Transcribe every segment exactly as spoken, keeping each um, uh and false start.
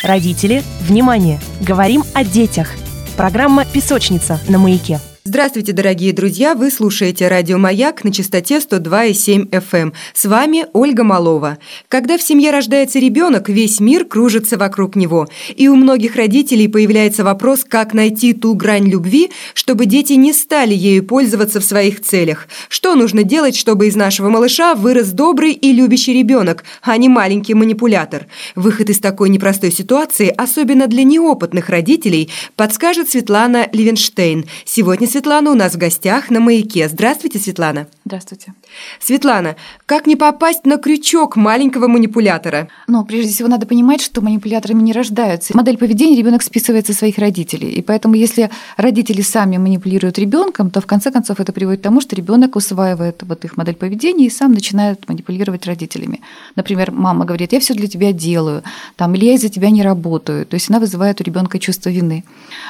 Родители, внимание! Говорим о детях. Программа «Песочница» на «Маяке». Здравствуйте, дорогие друзья! Вы слушаете радио «Маяк» на частоте сто два и семь эф эм. С вами Ольга Малова. Когда в семье рождается ребенок, весь мир кружится вокруг него. И у многих родителей появляется вопрос, как найти ту грань любви, чтобы дети не стали ею пользоваться в своих целях. Что нужно делать, чтобы из нашего малыша вырос добрый и любящий ребенок, а не маленький манипулятор? Выход из такой непростой ситуации, особенно для неопытных родителей, подскажет Светлана Левенштейн. Сегодня Светлана у нас в гостях на «Маяке». Здравствуйте, Светлана. Здравствуйте. Светлана, как не попасть на крючок маленького манипулятора? Ну, прежде всего, надо понимать, что манипуляторами не рождаются. Модель поведения ребенок списывает со своих родителей. И поэтому, если родители сами манипулируют ребенком, то в конце концов это приводит к тому, что ребенок усваивает вот их модель поведения и сам начинает манипулировать родителями. Например, мама говорит: я все для тебя делаю, там, или я из-за тебя не работаю. То есть она вызывает у ребенка чувство вины.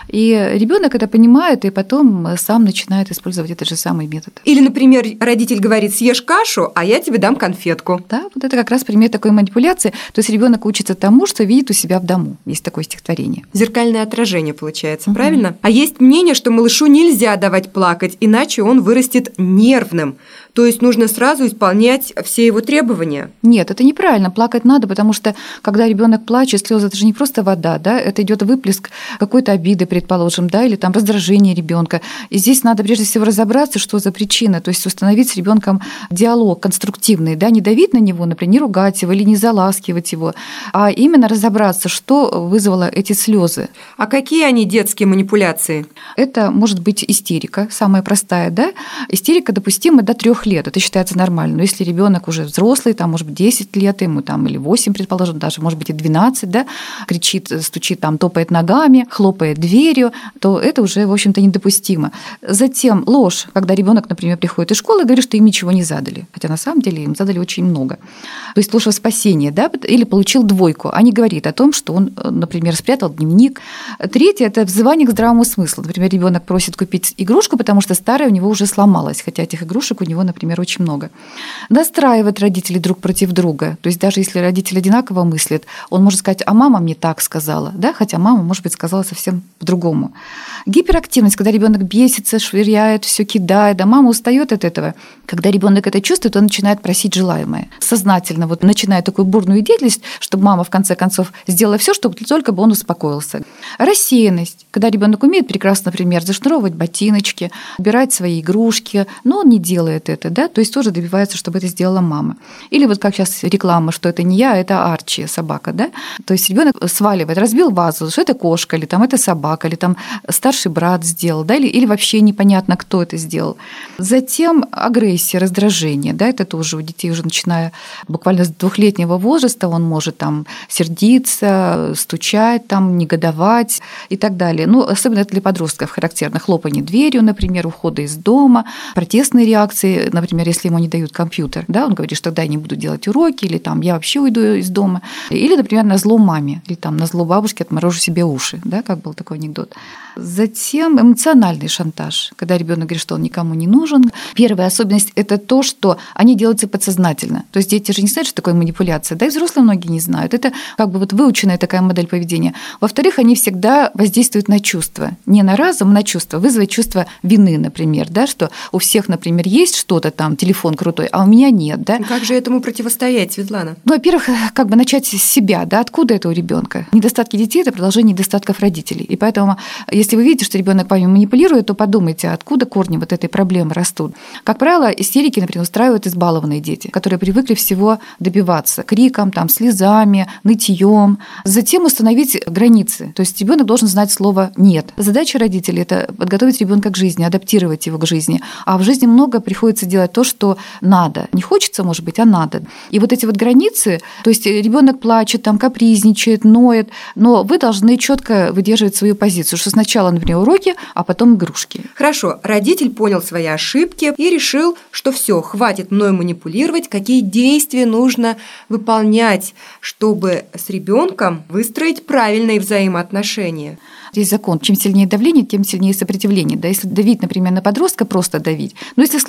И ребенок это понимает, и потом сам начинает использовать этот же самый метод. Или, например, родитель говорит: съешь кашу, а я тебе дам конфетку. Да, вот это как раз пример такой манипуляции. То есть ребенок учится тому, что видит у себя в дому. Есть такое стихотворение. Зеркальное отражение получается, угу. Правильно? А есть мнение, что малышу нельзя давать плакать, иначе он вырастет нервным. То есть нужно сразу исполнять все его требования. Нет, это неправильно. Плакать надо, потому что когда ребенок плачет, слезы это же не просто вода, да, это идет выплеск какой-то обиды, предположим, да, или там раздражение ребенка. И здесь надо прежде всего разобраться, что за причина, то есть установить с ребенком диалог конструктивный, да, не давить на него, например, не ругать его или не заласкивать его, а именно разобраться, что вызвало эти слезы. А какие они детские манипуляции? Это может быть истерика, самая простая, да. Истерика допустима до трех лет, это считается нормально. Но если ребенок уже взрослый, там, может быть, десять лет ему, там, или восемь, предположим, даже, может быть, и двенадцать, да, кричит, стучит, там, топает ногами, хлопает дверью, то это уже, в общем-то, недопустимо. Затем ложь, когда ребенок, например, приходит из школы и говорит, что им ничего не задали, хотя на самом деле им задали очень много. То есть ложь во спасение, да, или получил двойку, а не говорит о том, что он, например, спрятал дневник. Третье – это взывание к здравому смыслу. Например, ребенок просит купить игрушку, потому что старая у него уже сломалась, хотя этих игрушек у него, например, очень много. Настраивать родителей друг против друга. То есть даже если родители одинаково мыслят, он может сказать: а мама мне так сказала, да, хотя мама, может быть, сказала совсем по-другому. Гиперактивность, когда ребенок бесится, швыряет, все кидает, а мама устает от этого. Когда ребенок это чувствует, он начинает просить желаемое. Сознательно вот начинает такую бурную деятельность, чтобы мама в конце концов сделала все, чтобы только бы он успокоился. Рассеянность, когда ребенок умеет прекрасно, например, зашнуровывать ботиночки, убирать свои игрушки, но он не делает это, да, то есть тоже добивается, чтобы это сделала мама. Или вот как сейчас реклама, что это не я, это Арчи, собака, да. То есть ребенок сваливает, разбил вазу, что это кошка, или там это собака, или там старший брат сделал, да, или, или вообще непонятно, кто это сделал. Затем агрессия, раздражение, да, это тоже у детей уже начиная буквально с двухлетнего возраста, он может там сердиться, стучать, там, негодовать и так далее. Ну, особенно это для подростков характерно. Хлопанье дверью, например, ухода из дома, протестные реакции, например, если ему не дают компьютер, да, он говорит, что тогда я не буду делать уроки, или там я вообще уйду из дома, или, например, на зло маме, или там на зло бабушке отморожу себе уши, да, как был такой анекдот. Затем эмоциональный шантаж, когда ребенок говорит, что он никому не нужен. Первая особенность – это то, что они делаются подсознательно. То есть дети же не знают, что такое манипуляция, да и взрослые многие не знают. Это как бы вот выученная такая модель поведения. Во-вторых, они всегда воздействуют на чувства. Не на разум, а на чувства. Вызвать чувство вины, например, да, что у всех, например, есть что-то там, телефон крутой, а у меня нет. Да? Как же этому противостоять, Светлана? Ну, во-первых, как бы начать с себя, да, откуда это у ребенка. Недостатки детей – это продолжение недостатков родителей. И поэтому, если вы видите, что ребенок вами манипулирует, то подумайте, откуда корни вот этой проблемы растут. Как правило, истерики, например, устраивают избалованные дети, которые привыкли всего добиваться криком, там, слезами, нытьем. Затем установить границы. То есть ребенок должен знать слово «нет». Задача родителей – это подготовить ребенка к жизни, адаптировать его к жизни. А в жизни много приходится делать то, что надо. Не хочется, может быть, а надо. И вот эти вот границы, то есть ребенок плачет, там, капризничает, ноет, но вы должны четко выдерживать свою позицию, что сначала, например, уроки, а потом игрушки. Хорошо, родитель понял свои ошибки и решил, что все, хватит мной манипулировать, какие действия нужно выполнять, чтобы с ребенком выстроить правильные взаимоотношения. Здесь закон. Чем сильнее давление, тем сильнее сопротивление. Да, если давить, например, на подростка, просто давить. Но если слабый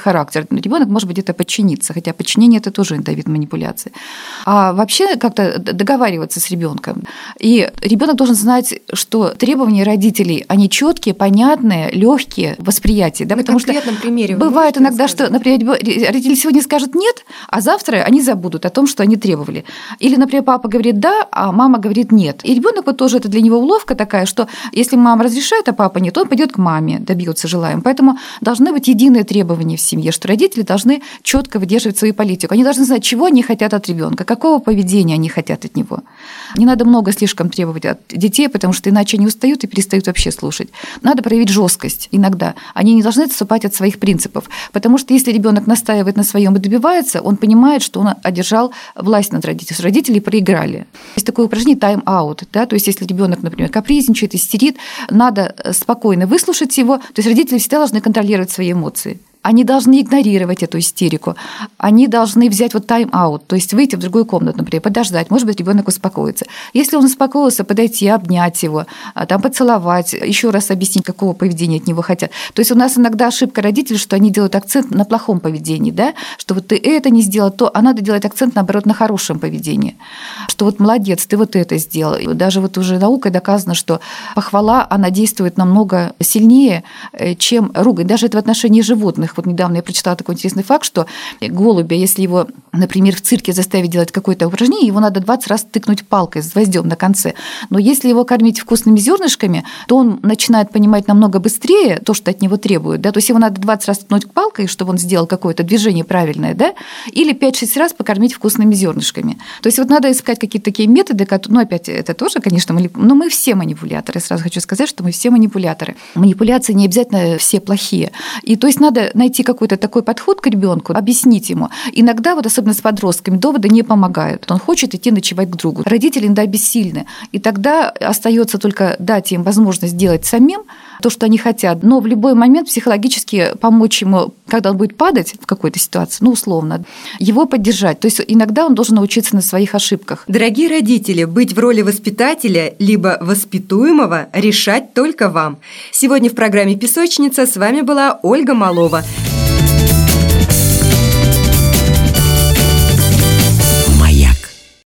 характер. Ребенок может где-то подчиниться, хотя подчинение – это тоже иногда вид манипуляции. А вообще как-то договариваться с ребенком. И ребенок должен знать, что требования родителей, они четкие, понятные, легкие в восприятии. Да? На Потому что примере бывает иногда, что, например, родители сегодня скажут «нет», а завтра они забудут о том, что они требовали. Или, например, папа говорит «да», а мама говорит «нет». И ребенок вот тоже, это для него уловка такая, что если мама разрешает, а папа нет, он пойдет к маме, добьется желаемого. Поэтому должны быть единые требования в семье, что родители должны четко выдерживать свою политику. Они должны знать, чего они хотят от ребенка, какого поведения они хотят от него. Не надо много слишком требовать от детей, потому что иначе они устают и перестают вообще слушать. Надо проявить жесткость иногда. Они не должны отступать от своих принципов, потому что если ребенок настаивает на своем и добивается, он понимает, что он одержал власть над родителями, что родители проиграли. Есть такое упражнение тайм-аут, да, то есть если ребенок, например, капризничает, истерит, надо спокойно выслушать его, то есть родители всегда должны контролировать свои эмоции. Они должны игнорировать эту истерику. Они должны взять вот тайм-аут, то есть выйти в другую комнату, например, подождать. Может быть, ребенок успокоится. Если он успокоился, подойти, обнять его, там, поцеловать, еще раз объяснить, какого поведения от него хотят. То есть у нас иногда ошибка родителей, что они делают акцент на плохом поведении, да? Что вот ты это не сделал, то, а надо делать акцент, наоборот, на хорошем поведении. Что вот молодец, ты вот это сделал. И даже вот уже наукой доказано, что похвала, она действует намного сильнее, чем ругань. Даже это в отношении животных. Вот недавно я прочитала такой интересный факт, что голубя, если его, например, в цирке заставить делать какое-то упражнение, его надо двадцать раз тыкнуть палкой с гвоздем на конце. Но если его кормить вкусными зернышками, то он начинает понимать намного быстрее то, что от него требуют. Да? То есть его надо двадцать раз тыкнуть палкой, чтобы он сделал какое-то движение правильное, да? Или пять-шесть раз покормить вкусными зернышками. То есть вот надо искать какие-то такие методы, которые, ну, опять, это тоже, конечно, но мы все манипуляторы. Сразу хочу сказать, что мы все манипуляторы. Манипуляции не обязательно все плохие. И то есть надо найти какой-то такой подход к ребенку, объяснить ему. Иногда, вот особенно с подростками, доводы не помогают. Он хочет идти ночевать к другу. Родители иногда бессильны. И тогда остается только дать им возможность делать самим то, что они хотят, но в любой момент психологически помочь ему, когда он будет падать в какой-то ситуации, ну, условно, его поддержать. То есть иногда он должен научиться на своих ошибках. Дорогие родители, быть в роли воспитателя либо воспитуемого решать только вам. Сегодня в программе «Песочница» с вами была Ольга Малова.